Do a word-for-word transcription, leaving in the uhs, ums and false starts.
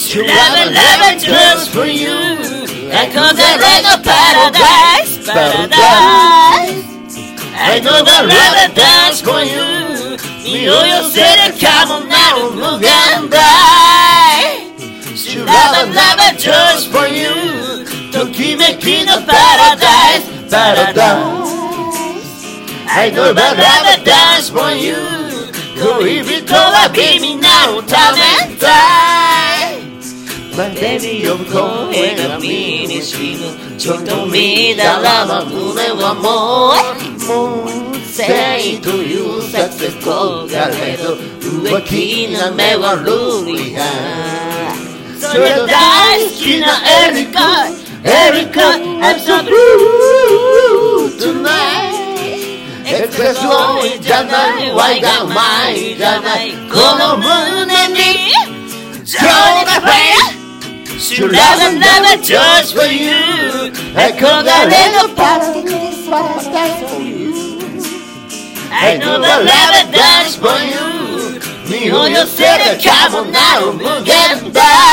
Should love love just for you 憧れのパラダイスパラダイスI know the love dance for you 身を寄せるかもなる無限大 Should love love just for you ときめきのパラダイスパラダイス I know the love dance for you 恋人は君なおためたい My baby 呼ぶ声が身に染むちょっと見たらば胸はもうもう正という説で焦がれど浮気な目はルリハそれが大好きなエリカエリカ I'm so blue tonight Express lonely じゃないわいがうまいじゃないこの胸に情が増え Should love love just for you 憧れのパラダイス for you I know the love dance for you 身を寄せるかもなる無限大